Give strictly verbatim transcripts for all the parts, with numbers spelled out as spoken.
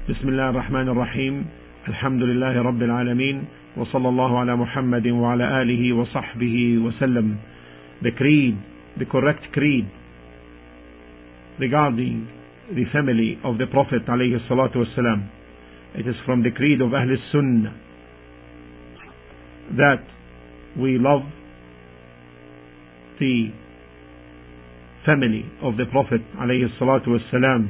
بسم الله الرحمن الرحيم الحمد لله رب العالمين وصلى الله على محمد وعلى آله وصحبه وسلم. The creed, the correct creed regarding the family of the Prophet alayhi salatu wasalam. It is from the creed of Ahl Sunnah that we love the family of the Prophet alayhi salatu wasalam,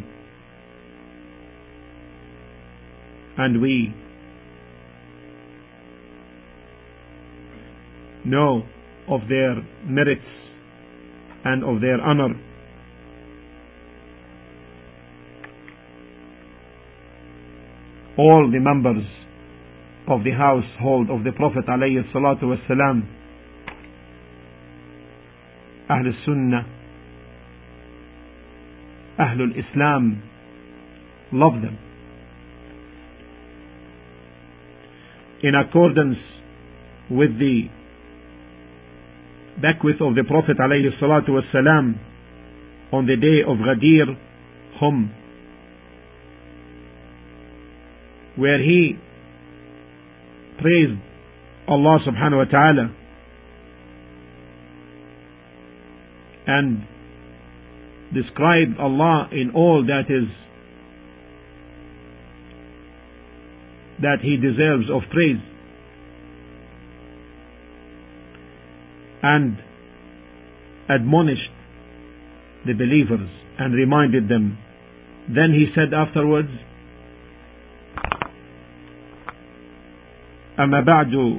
and we know of their merits and of their honor. All the members of the household of the Prophet alayhi salatu wasalam, Ahl Sunnah, Ahlul Islam, love them. In accordance with the bequest of the Prophet alayhi salatu wasalam on the day of Ghadir Hum, where he praised Allah subhanahu wa ta'ala and described Allah in all that is that he deserves of praise, and admonished the believers and reminded them. Then he said afterwards, أما بعد,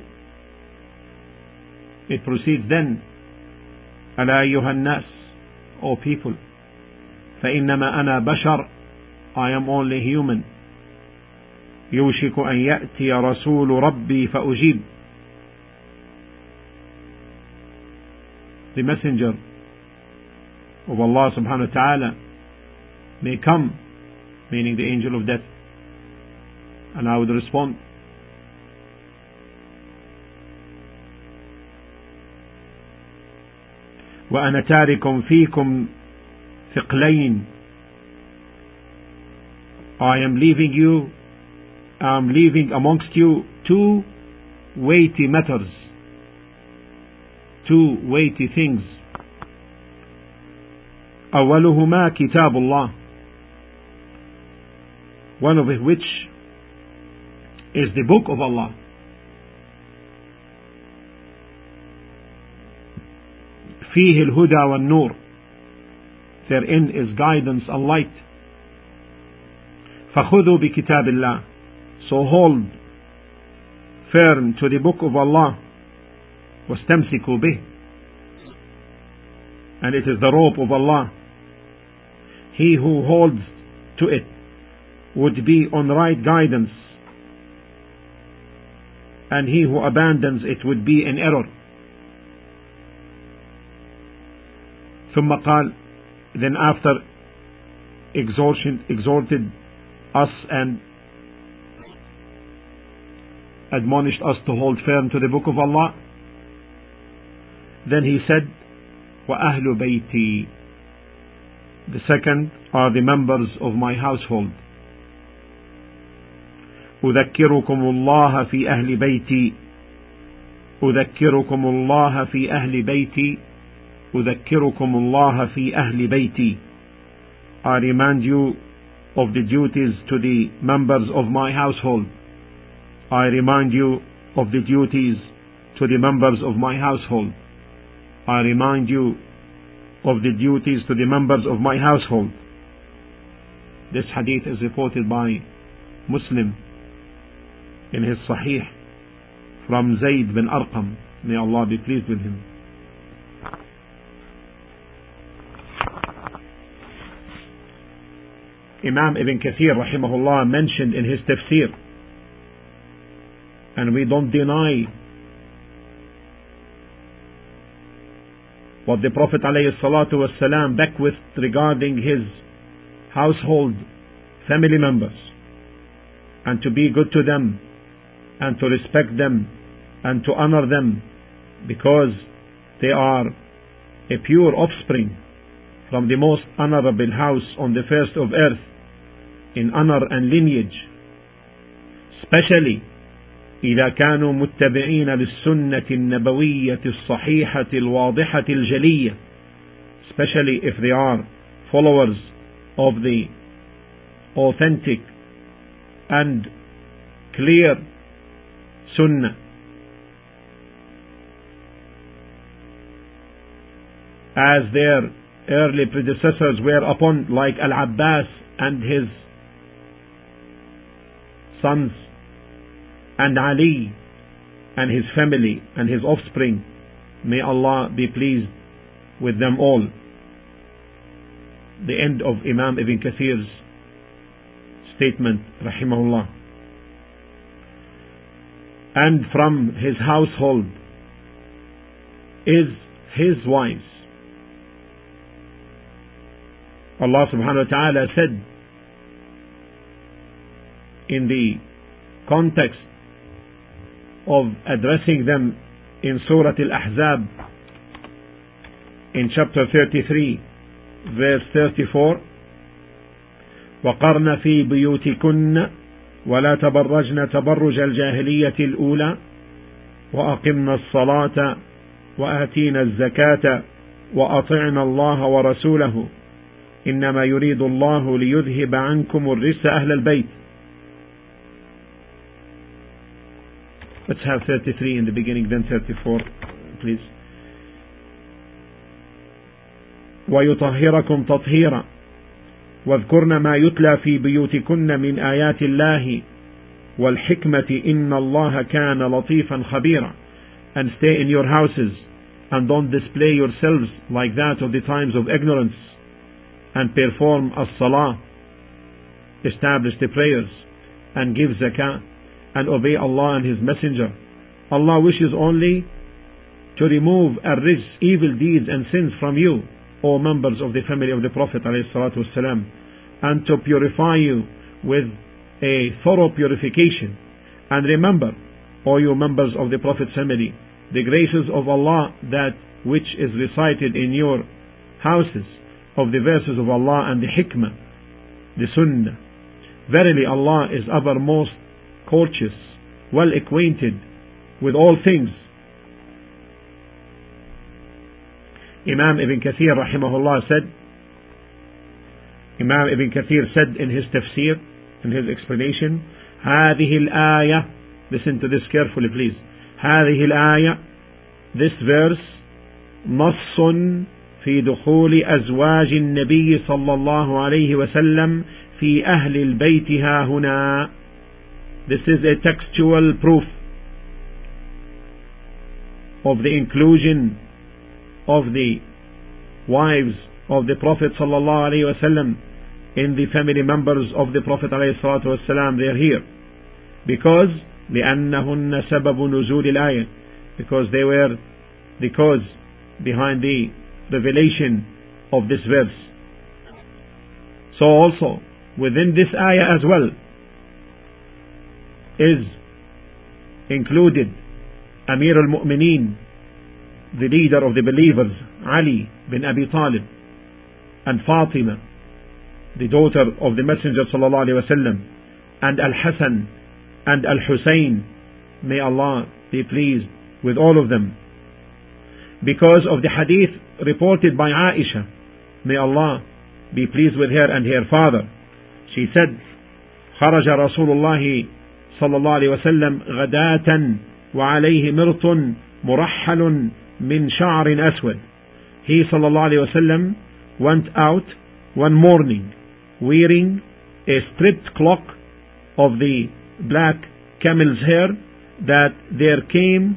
it proceeds then, ألا أيها الناس, O people, فإنما أنا بشر, I am only human, يوشك أن يأتي رسول ربي فأجيب, the messenger of Allah subhanahu wa ta'ala may come, meaning the angel of death, and I would respond. وأنا تارك فيكم ثقلين, I am leaving you, I am leaving amongst you two weighty matters, two weighty things. أولهما كتاب الله, one of which is the book of Allah. فيه الهدى والنور, therein is guidance and light. فخذوا بكتاب الله, so hold firm to the book of Allah. واستمسكوا به, and it is the rope of Allah. He who holds to it would be on right guidance, and he who abandons it would be in error. ثم قال, then after exhortation, exhorted us and admonished us to hold firm to the book of Allah, then he said, وَأَهْلُ بَيْتِي, the second are the members of my household. أذكركم الله في أهل بيتي, أذكركم الله في أهل بيتي, أذكركم الله في أهل بيتي, I remind you of the duties to the members of my household. I remind you of the duties to the members of my household. I remind you of the duties to the members of my household. This hadith is reported by Muslim in his Sahih from Zayd bin Arqam. May Allah be pleased with him. Imam Ibn Kathir rahimahullah mentioned in his tafsir, and we don't deny what the Prophet alayhi salatu wasalam bequeathed regarding his household family members, and to be good to them, and to respect them, and to honor them, because they are a pure offspring from the most honorable house on the face of earth. in honor and lineage, especially إذا كانوا متبعين للسنة النبوية الصحيحة الواضحة الجلية, especially if they are followers of the authentic and clear sunnah, as their early predecessors were upon, like Al-Abbas and his sons, and Ali and his family and his offspring. May Allah be pleased with them all. The end of Imam Ibn Kathir's statement, rahimahullah. And from his household is his wives. Allah subhanahu wa ta'ala said in the context of addressing them in Surah Al-Ahzab in chapter thirty-three verse thirty-four, وَقَرْنَ فِي بُيُوتِكُنَّ وَلَا تَبَرَّجْنَ تَبَرُّجَ الْجَاهِلِيَّةِ الْأُولَى وَأَقِمْنَا الصَّلَاةَ وَآتِينَا الزَّكَاةَ وَأَطِعْنَا اللَّهَ وَرَسُولَهُ إِنَّمَا يُرِيدُ اللَّهُ لِيُذْهِبَ عَنْكُمُ الرِّجْسَ أَهْلَ الْبَيْتِ. Let's have thirty-three in the beginning, then thirty-four, please. وَيُطَهِّرَكُمْ تَطْهِيرًا واذكرن ما يتلى في بيوتكن من آيات الله والحكمة إن الله كان لطيفا خبيرا. And stay in your houses and don't display yourselves like that of the times of ignorance, and perform as-salah, establish the prayers, and give zakah, and obey Allah and His Messenger. Allah wishes only to remove ar-rijs, evil deeds and sins from you, O members of the family of the Prophet ﷺ, and to purify you with a thorough purification. And remember, O you members of the Prophet's family, the graces of Allah that which is recited in your houses, of the verses of Allah and the hikmah, the sunnah. Verily Allah is ever most courteous, well acquainted with all things. Imam Ibn Kathir rahimahullah said, Imam Ibn Kathir said in his tafsir, in his explanation, هذه الآية, listen to this carefully please, هذه الآية, this verse, نص في دخول أزواج النبي صلى الله عليه وسلم في أهل البيت ها هنا. This is a textual proof of the inclusion of the wives of the Prophet sallallahu alaihi wasallam in the family members of the Prophet alayhi salatu wasallam. They are here because لأنهن سبب نزول الآية, because they were the cause behind the revelation of this verse. So also within this ayah as well is included Amir al-Mu'mineen, the leader of the believers, Ali bin Abi Talib, and Fatima, the daughter of the Messenger sallallahu alaihi wasallam, and Al-Hasan and Al-Husayn, may Allah be pleased with all of them, because of the hadith reported by Aisha, may Allah be pleased with her and her father. She said, خرج رسول الله صلى الله عليه وسلم غداة وعليه مرط مرحل من شعر أسود. He صلى الله عليه وسلم went out one morning wearing a stripped cloak of the black camel's hair, that there came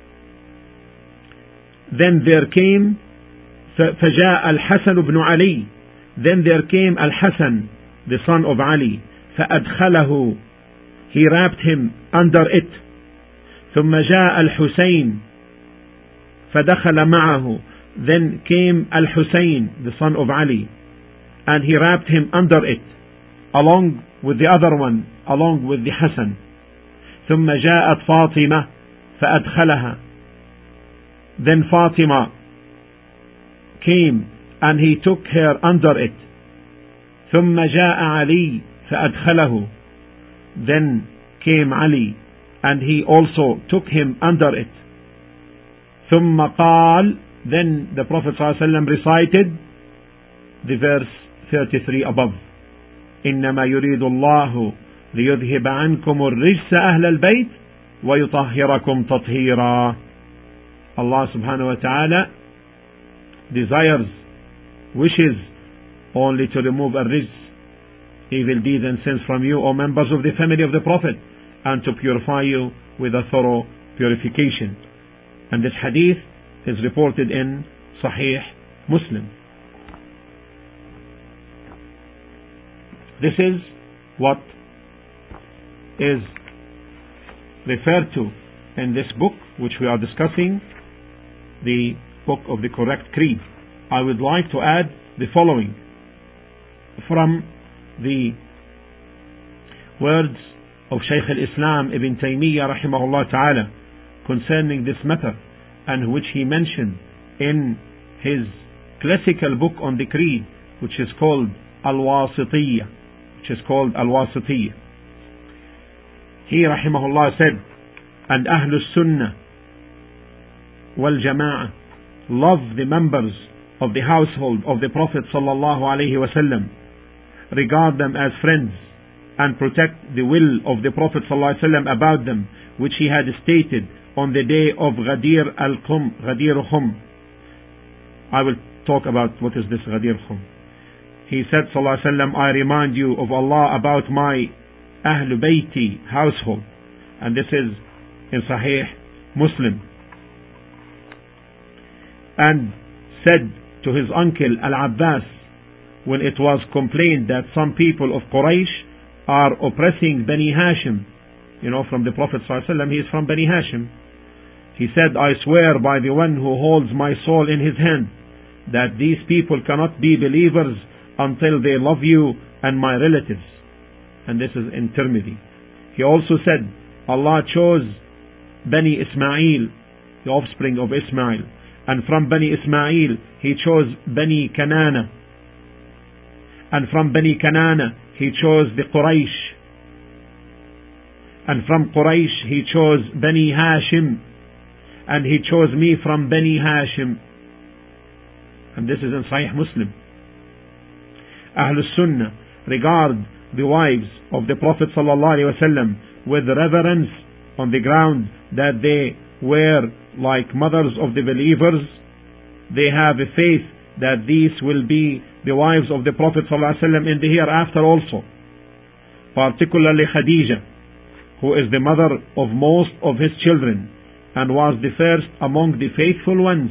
then there came فجاء الحسن بن علي, then there came Al-Hasan, the son of Ali, فأدخله, he wrapped him under it. ثم جاء الحسين فدخل معه, then came Al-Husayn, the son of Ali, and he wrapped him under it along with the other one, along with the Hasan. ثم جاءت فاطمة فأدخلها, then Fatima came and he took her under it. ثم جاء علي فأدخله. Then came Ali, and he also took him under it. ثم قال, then the Prophet ﷺ recited the verse thirty-three above. إنما يريد الله ليذهب عنكم الرجس أهل البيت ويطهركم تطهيرا. Allah subhanahu wa ta'ala desires, wishes only to remove a rijs, evil deeds and sins from you, O members of the family of the Prophet, and to purify you with a thorough purification. And this hadith is reported in Sahih Muslim. This is what is referred to in this book which we are discussing, the book of the correct creed. I would like to add the following from the words of Shaykh al-Islam Ibn Taymiyyah rahimahullah ta'ala concerning this matter, and which he mentioned in his classical book on the creed, which is called Al-Wasitiyyah, which is called Al-Wasitiyyah. He rahimahullah said, and Ahlus Sunnah wal Jama'ah love the members of the household of the Prophet sallallahu alaihi wasallam, regard them as friends, and protect the will of the Prophet sallallahu alaihi wasallam about them, which he had stated on the day of Ghadir al-Khum, Ghadir Khum. I will talk about what is this Ghadir Khum. He said sallallahu alaihi wasallam, I remind you of Allah about my Ahlul Bayti household, and this is in Sahih Muslim. And said to his uncle Al-Abbas, when it was complained that some people of Quraysh are oppressing Bani Hashim, you know, from the Prophet sallallahu alaihi wasallam, he is from Bani Hashim. He said, I swear by the one who holds my soul in his hand, that these people cannot be believers until they love you and my relatives. And this is in Tirmidhi. He also said, Allah chose Bani Ismail, the offspring of Ismail, and from Bani Ismail he chose Bani Kanana, and from Bani Kanana he chose the Quraysh, and from Quraysh he chose Bani Hashim, and he chose me from Bani Hashim. And this is in Sahih Muslim. Ahlus Sunnah regard the wives of the Prophet sallallahu alaihi wasallam with reverence on the ground that they were like mothers of the believers. They have a faith that these will be the wives of the Prophet sallallahu alaihi wasallam in the hereafter also, particularly Khadijah, who is the mother of most of his children and was the first among the faithful ones.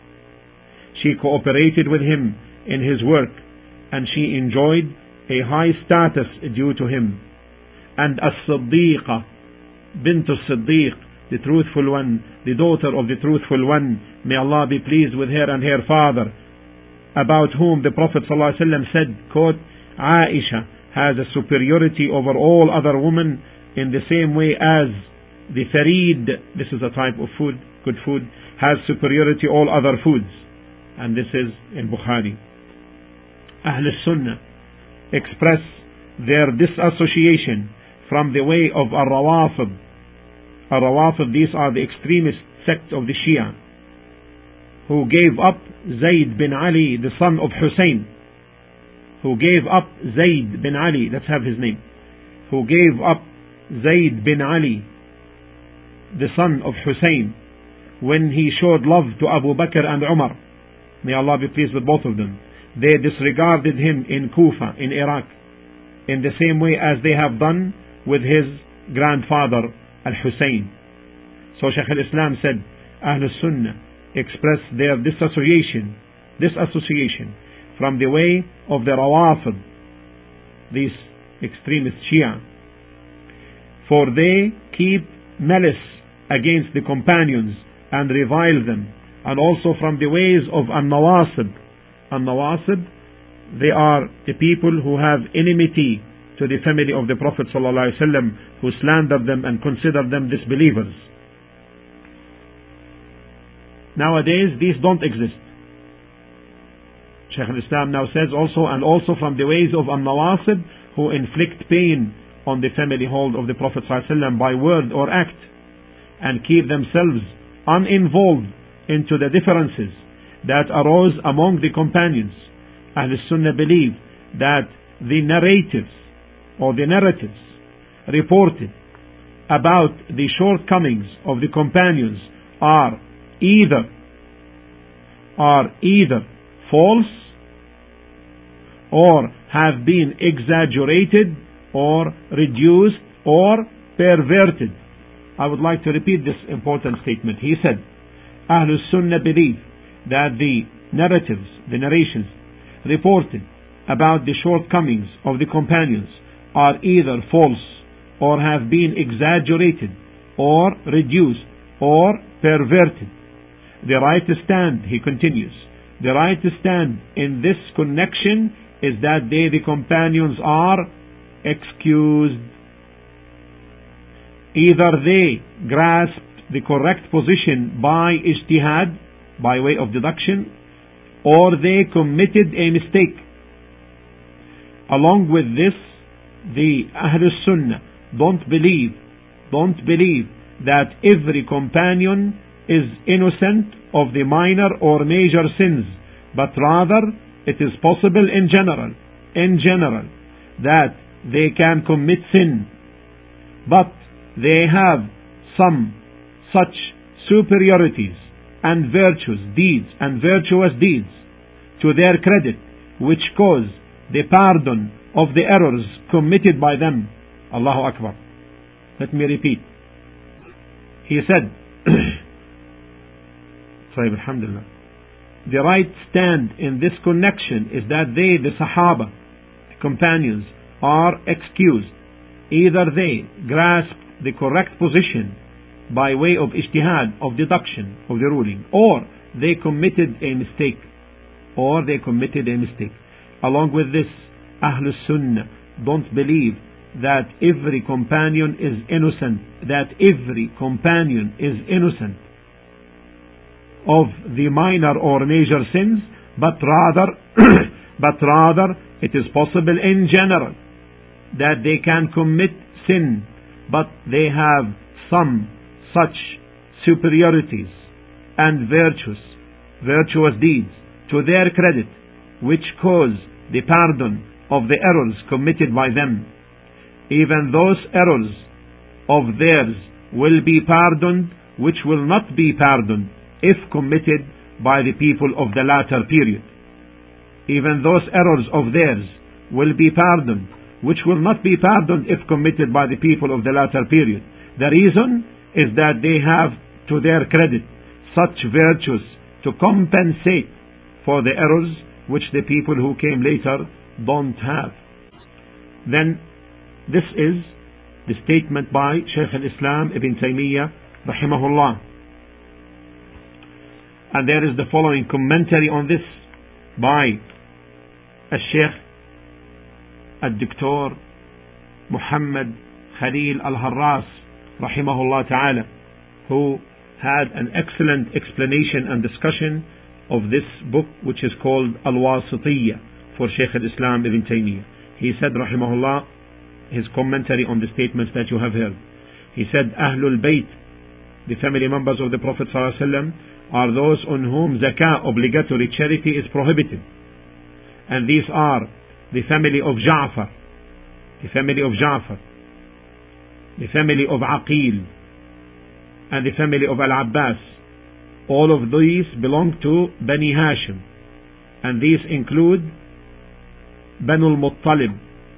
She cooperated with him in his work, and she enjoyed a high status due to him. And As-Siddiqa bint As-Siddiq, the truthful one, the daughter of the truthful one, may Allah be pleased with her and her father, about whom the Prophet ﷺ said, quote, Aisha has a superiority over all other women in the same way as the farid, this is a type of food, good food, has superiority all other foods. And this is in Bukhari. Ahl Sunnah express their disassociation from the way of Ar-Rawafid. Ar-Rawafid, these are the extremist sect of the Shia, who gave up Zayd bin Ali, the son of Hussein, who gave up Zayd bin Ali, let's have his name, who gave up Zayd bin Ali, the son of Hussein, when he showed love to Abu Bakr and Umar. May Allah be pleased with both of them. They disregarded him in Kufa, in Iraq, in the same way as they have done with his grandfather Al-Hussein. So Shaykh al-Islam said, Ahl Sunnah express their disassociation, disassociation from the way of the Rawafid, these extremist Shia, for they keep malice against the companions and revile them, and also from the ways of An-Nawasib. An-Nawasib, they are the people who have enmity to the family of the Prophet ﷺ, who slander them and consider them disbelievers. Nowadays these don't exist. Shaykh al-Islam now says also, and also from the ways of An-Nawasib, who inflict pain on the family hold of the Prophet ﷺ by word or act, and keep themselves uninvolved into the differences that arose among the companions. Ahlul Sunnah believe that the narratives or the narratives reported about the shortcomings of the companions are either are either false or have been exaggerated or reduced or perverted. I would like to repeat this important statement. He said, Ahlul Sunnah believe that the narratives, the narrations reported about the shortcomings of the companions are either false or have been exaggerated or reduced or perverted. The right to stand, he continues, the right to stand in this connection is that they, the companions, are excused. Either they grasped the correct position by ijtihad, by way of deduction, or they committed a mistake. Along with this, the Ahlul Sunnah don't believe, don't believe that every companion is innocent of the minor or major sins, but rather it is possible in general, in general, that they can commit sin, but they have some such superiorities and virtues, deeds and virtuous deeds to their credit, which cause the pardon of the errors committed by them. Allahu Akbar. Let me repeat. He said, Alhamdulillah, the right stand in this connection is that they, the Sahaba, the companions, are excused. Either they grasped the correct position by way of ijtihad, of deduction of the ruling, or they committed a mistake, or they committed a mistake. Along with this, Ahlul Sunnah don't believe that every companion is innocent, that every companion is innocent of the minor or major sins, but rather, but rather it is possible in general that they can commit sin, but they have some such superiorities and virtues, virtuous deeds to their credit, which cause the pardon of the errors committed by them. Even those errors of theirs will be pardoned, which will not be pardoned if committed by the people of the latter period. Even those errors of theirs will be pardoned, which will not be pardoned if committed by the people of the latter period. The reason is that they have to their credit such virtues to compensate for the errors which the people who came later don't have. Then this is the statement by Shaykh al-Islam Ibn Taymiyyah rahimahullah. And there is the following commentary on this by al-Shaykh al-Doctor Muhammad Khalil al-Harras rahimahullah ta'ala, who had an excellent explanation and discussion of this book, which is called Al-Wasitiyya, for Shaykh al-Islam Ibn Taymiyyah. He said rahimahullah, his commentary on the statements that you have heard, he said, Ahlul Bayt, the family members of the Prophet sallallahu alaihi wasallam, are those on whom zakah, obligatory charity, is prohibited. And these are the family of Ja'far, the family of Ja'far, the family of Aqil, and the family of Al-Abbas. All of these belong to Bani Hashim, and these include Banu al-Muttalib.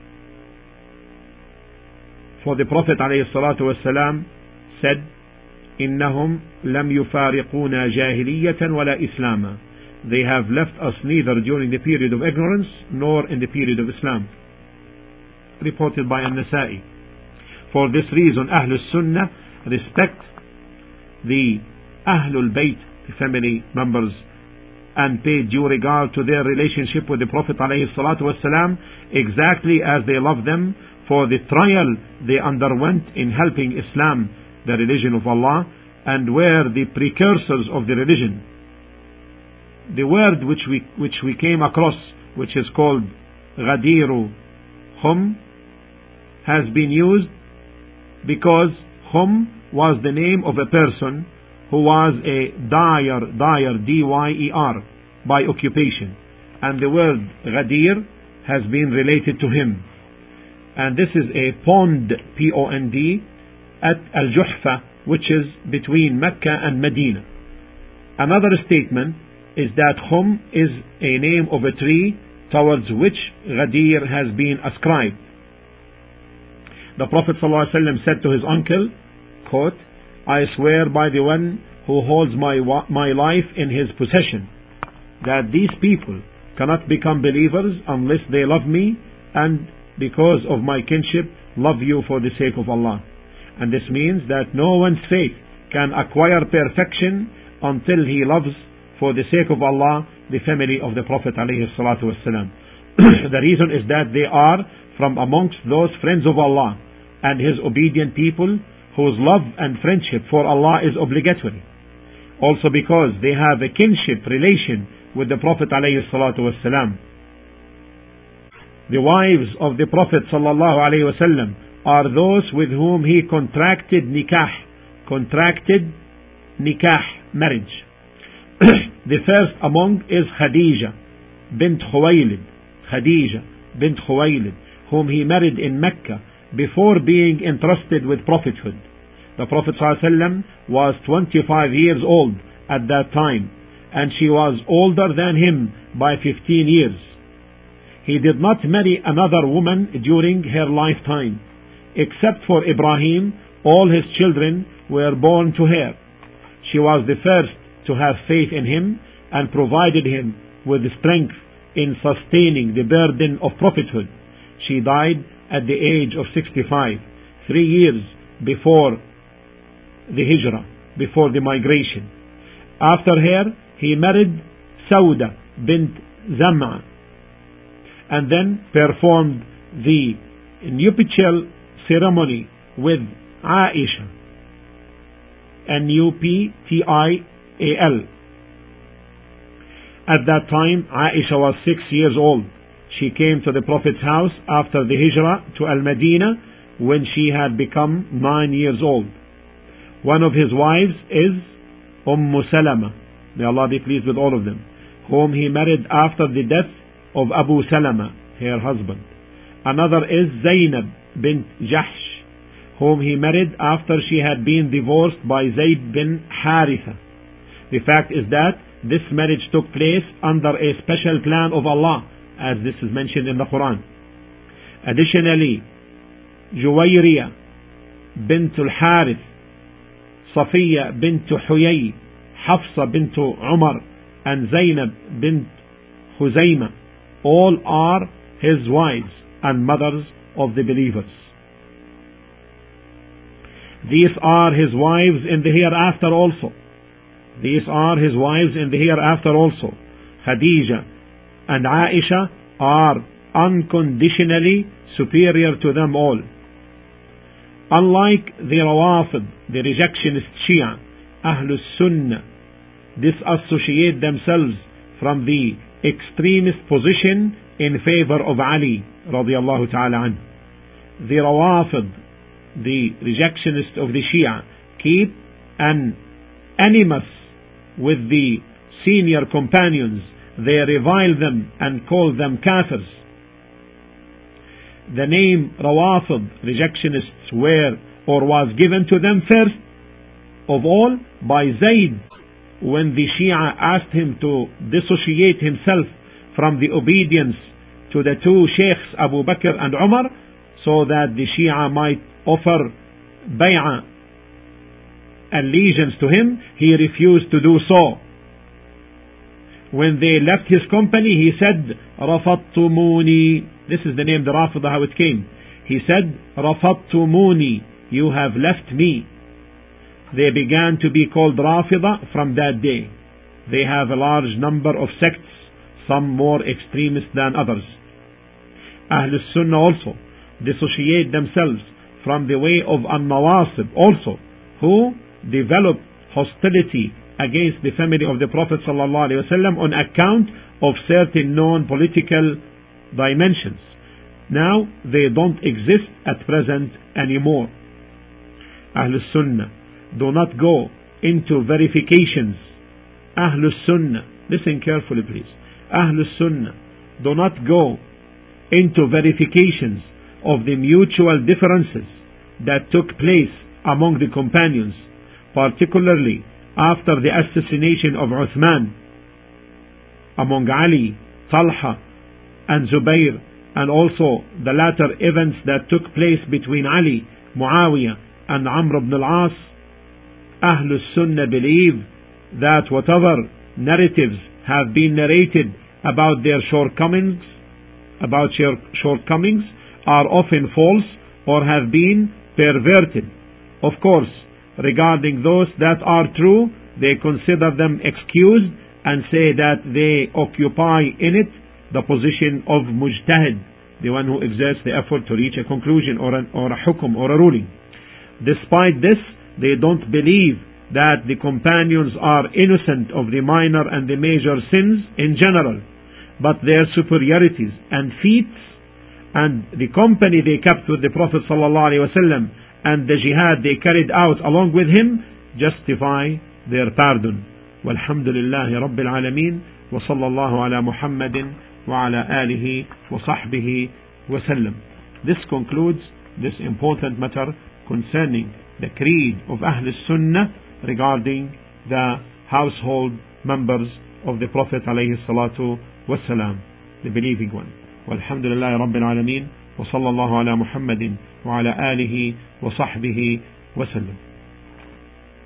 For the Prophet ﷺ said, إنهم لم يفارقونا جاهلية ولا إسلاما. They have left us neither during the period of ignorance nor in the period of Islam. Reported by An-Nasa'i. For this reason, Ahlul Sunnah respect the Ahlul Bayt, the family members, and pay due regard to their relationship with the Prophet ﷺ, exactly as they love them for the trial they underwent in helping Islam, the religion of Allah, and were the precursors of the religion. The word which we which we came across, which is called Ghadiru Hum, has been used because Khum was the name of a person who was a dyer, dyer, D Y E R, by occupation. And the word Ghadir has been related to him. And this is a pond, P O N D, at Al-Juhfa, which is between Mecca and Medina. Another statement is that Khum is a name of a tree towards which Ghadir has been ascribed. The Prophet ﷺ said to his uncle, quote, I swear by the one who holds my, my life in his possession, that these people cannot become believers unless they love me, and because of my kinship love you for the sake of Allah. And this means that no one's faith can acquire perfection until he loves for the sake of Allah the family of the Prophet alayhi salatu wasalam. The reason is that they are from amongst those friends of Allah and His obedient people whose love and friendship for Allah is obligatory. Also because they have a kinship relation with the Prophet alayhi salatu wasalam. The wives of the Prophet sallallahu alayhi wasallam are those with whom he contracted nikah, contracted nikah, marriage. The first among is Khadija bint Khuwaylid, Khadija bint Khuwaylid, whom he married in Mecca before being entrusted with prophethood. The Prophet ﷺ was twenty-five years old at that time, and she was older than him by fifteen years. He did not marry another woman during her lifetime. Except for Ibrahim, all his children were born to her. She was the first to have faith in him and provided him with strength in sustaining the burden of prophethood. She died at the age of sixty-five, three years before the hijrah, before the migration. After her, he married Sauda bint Zam'a and then performed the nuptial ceremony with Aisha, N U P T I A L. At that time, Aisha was six years old. She came to the Prophet's house after the hijrah to Al-Madinah when she had become nine years old. One of his wives is Umm Salama, may Allah be pleased with all of them, whom he married after the death of Abu Salama, her husband. Another is Zainab bint Jahsh, whom he married after she had been divorced by Zayd bin Haritha. The fact is that this marriage took place under a special plan of Allah, as this is mentioned in the Quran. Additionally, Juwayriya bint al-Harith, Safiya bint Huyay, Hafsa bint Umar, and Zainab bint Khuzayma, all are his wives and mothers of the believers. These are his wives in the hereafter also. These are his wives in the hereafter also. Khadija and Aisha are unconditionally superior to them all. Unlike the Rawafid, the rejectionist Shia, Ahlus Sunnah disassociate themselves from the extremist position in favor of Ali radiallahu ta'ala anhu. The Rawafid, the rejectionists of the Shia, keep an animus with the senior companions. They revile them and call them kafirs. The name Rawafid, rejectionists, were or was given to them first of all by Zayd when the Shia asked him to dissociate himself from the obedience to the two sheikhs Abu Bakr and Umar, so that the Shia might offer bay'ah, allegiance to him. He refused to do so. When they left his company, he said, Rafattumuni. This is the name, the Rafidah, how it came. He said, Rafattumuni, you have left me. They began to be called Rafidah from that day. They have a large number of sects, some more extremist than others. Ahlus Sunnah also dissociate themselves from the way of An-Nawasib also, who developed hostility against the family of the Prophet ﷺ on account of certain known political dimensions. Now they don't exist at present anymore. Ahlul Sunnah do not go into verifications. Ahlul Sunnah, listen carefully please. Ahlul Sunnah do not go into verifications of the mutual differences that took place among the companions, particularly after the assassination of Uthman, among Ali, Talha and Zubayr, and also the latter events that took place between Ali, Muawiyah and Amr ibn al-As. Ahlul Sunnah believe that whatever narratives have been narrated about their shortcomings, about their shortcomings are often false or have been perverted. Of course, regarding those that are true, they consider them excused and say that they occupy in it the position of mujtahid, the one who exerts the effort to reach a conclusion or, an, or a hukum or a ruling. Despite this, they don't believe that the companions are innocent of the minor and the major sins in general, but their superiorities and feats and the company they kept with the Prophet ﷺ and the jihad they carried out along with him justify their pardon. Walhamdulillahi Rabbil Alameen, wa sallallahu ala Muhammadin wa ala alihi wa sahbihi wa sallam. This concludes this important matter concerning the creed of Ahl Sunnah regarding the household members of the Prophet alayhi salatu wassalam, the believing one. Walhamdulillahi Rabbil Alameen, wa sallallahu ala Muhammadin wa ala alihi wa sahbihi wa sallam.